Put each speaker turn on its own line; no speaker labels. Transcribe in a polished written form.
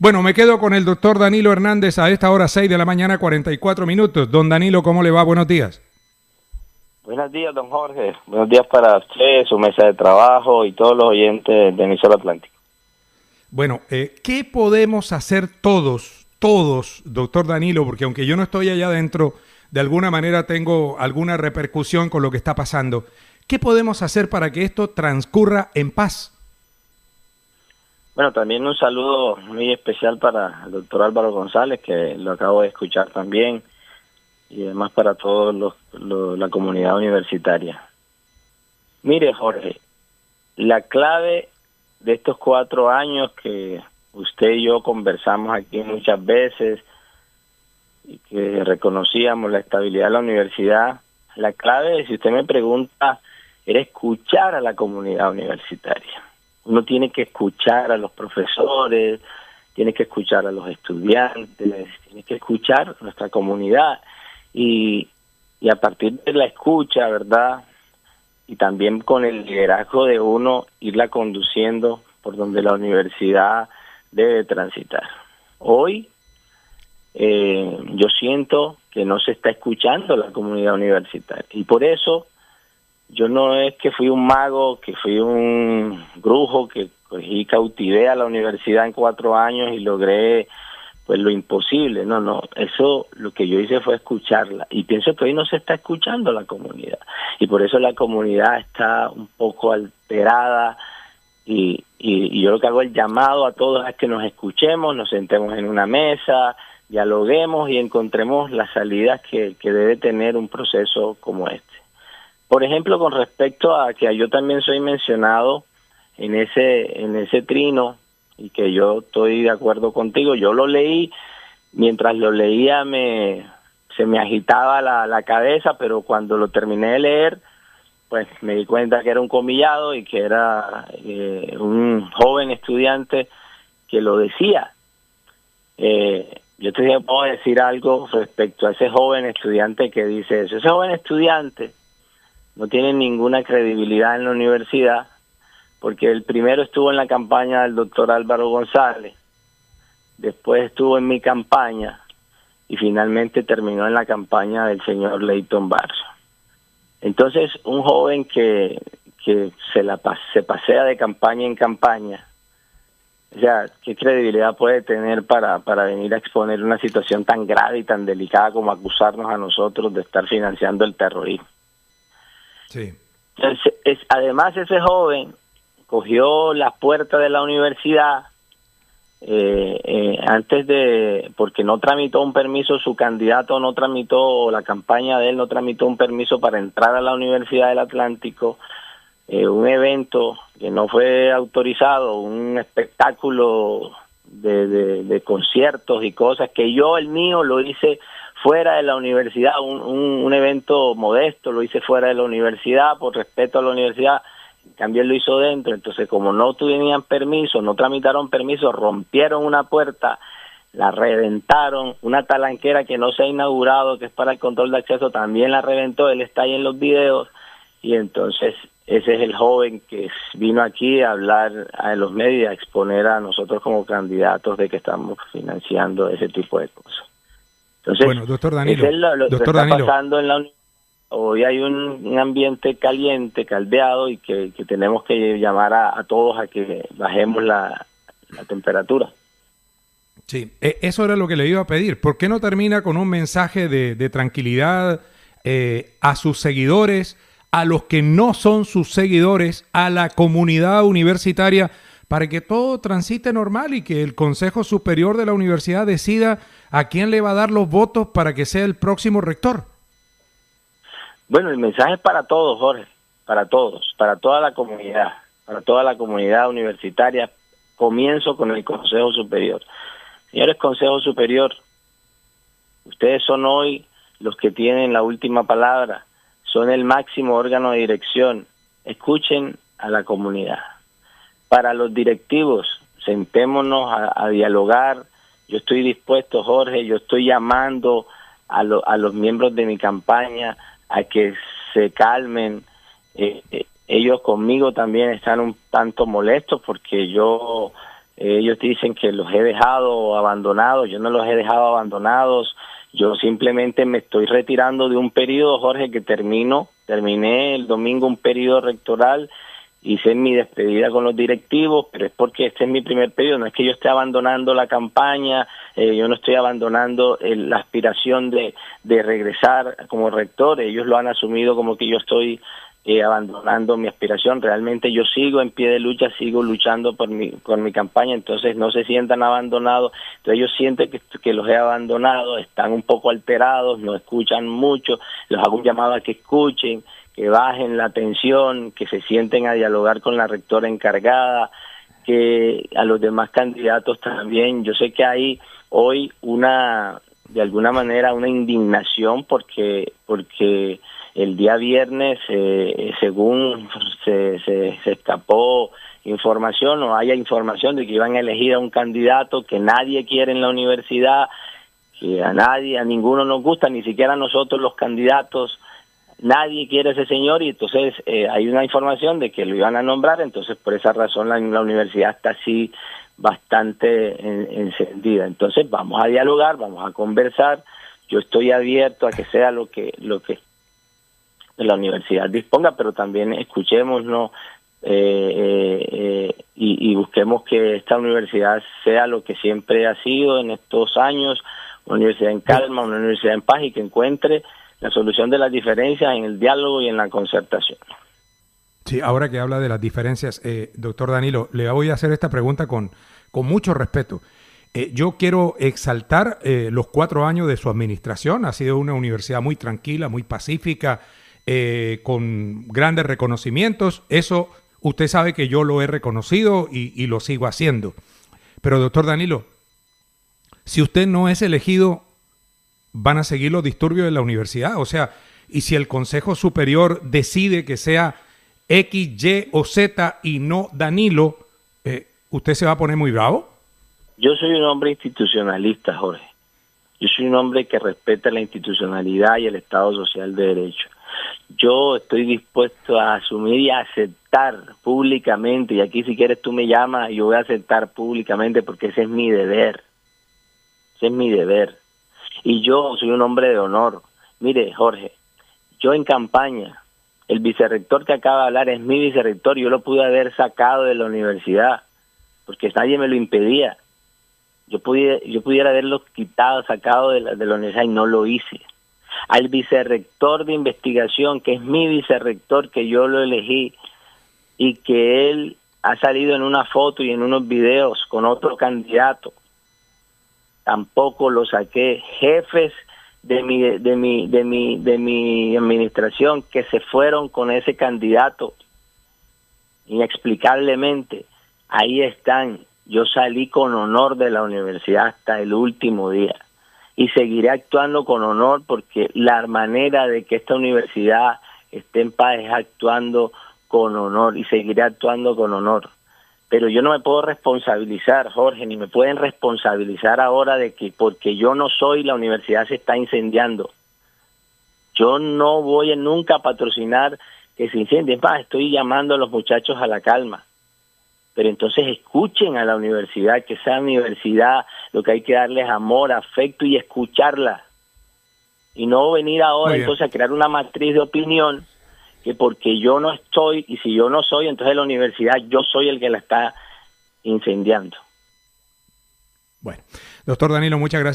Bueno, me quedo con el doctor Danilo Hernández a esta hora 6 de la mañana, 44 minutos. Don Danilo, ¿cómo le va? Buenos días.
Buenos días, don Jorge. Buenos días para usted, su mesa de trabajo y todos los oyentes de Emisora Atlántico.
Bueno, ¿qué podemos hacer todos, doctor Danilo? Porque aunque yo no estoy allá adentro, de alguna manera tengo alguna repercusión con lo que está pasando. ¿Qué podemos hacer para que esto transcurra en paz?
Bueno, también un saludo muy especial para el doctor Álvaro González, que lo acabo de escuchar también, y además para todos la comunidad universitaria. Mire, Jorge, la clave de estos 4 años que usted y yo conversamos aquí muchas veces y que reconocíamos la estabilidad de la universidad, la clave, si usted me pregunta, era escuchar a la comunidad universitaria. Uno tiene que escuchar a los profesores, tiene que escuchar a los estudiantes, tiene que escuchar a nuestra comunidad y a partir de la escucha, ¿verdad? Y también con el liderazgo de uno, irla conduciendo por donde la universidad debe transitar. Hoy yo siento que no se está escuchando la comunidad universitaria y por eso yo no es que fui un mago, que fui un brujo, que cogí, cautivé a la universidad en 4 años y logré pues lo imposible. No, eso lo que yo hice fue escucharla y pienso que hoy no se está escuchando la comunidad y por eso la comunidad está un poco alterada y yo lo que hago el llamado a todos es que nos escuchemos, nos sentemos en una mesa, dialoguemos y encontremos las salidas que debe tener un proceso como este. Por ejemplo, con respecto a que yo también soy mencionado en ese trino y que yo estoy de acuerdo contigo, yo lo leí, mientras lo leía se me agitaba la cabeza, pero cuando lo terminé de leer, pues me di cuenta que era un comillado y que era un joven estudiante que lo decía. Yo te puedo decir algo respecto a ese joven estudiante que dice eso. Ese joven estudiante no tiene ninguna credibilidad en la universidad porque el primero estuvo en la campaña del doctor Álvaro González, después estuvo en mi campaña y finalmente terminó en la campaña del señor Leighton Barrio. Entonces, un joven que se pasea de campaña en campaña, o sea, ¿qué credibilidad puede tener para venir a exponer una situación tan grave y tan delicada como acusarnos a nosotros de estar financiando el terrorismo?
Sí.
Entonces, además ese joven cogió las puertas de la universidad porque no tramitó un permiso, su candidato no tramitó, la campaña de él no tramitó un permiso para entrar a la Universidad del Atlántico, un evento que no fue autorizado, un espectáculo de conciertos y cosas que el mío lo hice fuera de la universidad, un evento modesto, lo hice fuera de la universidad por respeto a la universidad, también lo hizo dentro. Entonces, como no tenían permiso, no tramitaron permiso, rompieron una puerta, la reventaron, una talanquera que no se ha inaugurado, que es para el control de acceso, también la reventó, él está ahí en los videos, y entonces ese es el joven que vino aquí a hablar a los medios, a exponer a nosotros como candidatos de que estamos financiando ese tipo de cosas. Entonces,
bueno, doctor Danilo,
es lo que está pasando en la universidad. Hoy hay un ambiente caliente, caldeado, y que tenemos que llamar a todos a que bajemos la temperatura.
Sí, eso era lo que le iba a pedir. ¿Por qué no termina con un mensaje de tranquilidad a sus seguidores, a los que no son sus seguidores, a la comunidad universitaria, para que todo transite normal y que el Consejo Superior de la Universidad decida a quién le va a dar los votos para que sea el próximo rector?
Bueno, el mensaje es para todos, Jorge, para todos, para toda la comunidad universitaria. Comienzo con el Consejo Superior. Señores Consejo Superior, ustedes son hoy los que tienen la última palabra, son el máximo órgano de dirección. Escuchen a la comunidad. Para los directivos, sentémonos a dialogar. Yo estoy dispuesto, Jorge, yo estoy llamando a los miembros de mi campaña a que se calmen. Ellos conmigo también están un tanto molestos porque yo Ellos dicen que los he dejado abandonados. Yo no los he dejado abandonados. Yo simplemente me estoy retirando de un periodo, Jorge, que terminé el domingo un periodo rectoral, hice mi despedida con los directivos, pero es porque este es mi primer periodo, no es que yo esté abandonando la campaña, yo no estoy abandonando la aspiración de regresar como rector. Ellos lo han asumido como que yo estoy abandonando mi aspiración. Realmente yo sigo en pie de lucha, sigo luchando por mi campaña, entonces no se sientan abandonados. Entonces ellos sienten que los he abandonado, están un poco alterados, no escuchan mucho, los hago un llamado a que escuchen, que bajen la tensión, que se sienten a dialogar con la rectora encargada, que a los demás candidatos también. Yo sé que hay hoy de alguna manera una indignación porque el día viernes, según se escapó información o haya información de que iban a elegir a un candidato que nadie quiere en la universidad, que a ninguno nos gusta, ni siquiera a nosotros los candidatos, nadie quiere a ese señor, y entonces hay una información de que lo iban a nombrar. Entonces por esa razón la universidad está así bastante encendida. Entonces vamos a dialogar, vamos a conversar. Yo estoy abierto a que sea lo que la universidad disponga, pero también escuchémonos y busquemos que esta universidad sea lo que siempre ha sido en estos años, una universidad en calma, una universidad en paz, y que encuentre la solución de las diferencias en el diálogo y en la concertación.
Sí, ahora que habla de las diferencias, doctor Danilo, le voy a hacer esta pregunta con mucho respeto. Yo quiero exaltar los 4 años de su administración. Ha sido una universidad muy tranquila, muy pacífica, con grandes reconocimientos. Eso usted sabe que yo lo he reconocido y lo sigo haciendo. Pero, doctor Danilo, si usted no es elegido, ¿van a seguir los disturbios de la universidad? O sea, y si el Consejo Superior decide que sea X, Y o Z y no Danilo, ¿usted se va a poner muy bravo?
Yo soy un hombre institucionalista, Jorge. Yo soy un hombre que respeta la institucionalidad y el Estado Social de Derecho. Yo estoy dispuesto a asumir y a aceptar públicamente, y aquí si quieres tú me llamas y yo voy a aceptar públicamente, porque ese es mi deber. Ese es mi deber. Y yo soy un hombre de honor. Mire, Jorge, yo en campaña, el vicerrector que acaba de hablar es mi vicerrector, yo lo pude haber sacado de la universidad, porque nadie me lo impedía. Yo pudiera haberlo quitado, sacado de la universidad, y no lo hice. Al vicerrector de investigación, que es mi vicerrector, que yo lo elegí, y que él ha salido en una foto y en unos videos con otro candidato, tampoco lo saqué. Jefes de mi administración que se fueron con ese candidato inexplicablemente, ahí están. Yo salí con honor de la universidad hasta el último día y seguiré actuando con honor, porque la manera de que esta universidad esté en paz es actuando con honor, y seguiré actuando con honor. Pero yo no me puedo responsabilizar, Jorge, ni me pueden responsabilizar ahora de que porque yo no soy, la universidad se está incendiando. Yo no voy nunca a patrocinar que se incendie. Es más, estoy llamando a los muchachos a la calma. Pero entonces escuchen a la universidad, que esa universidad lo que hay que darles amor, afecto y escucharla. Y no venir ahora entonces a crear una matriz de opinión que porque yo no estoy, y si yo no soy, entonces la universidad yo soy el que la está incendiando.
Bueno, doctor Danilo, muchas gracias.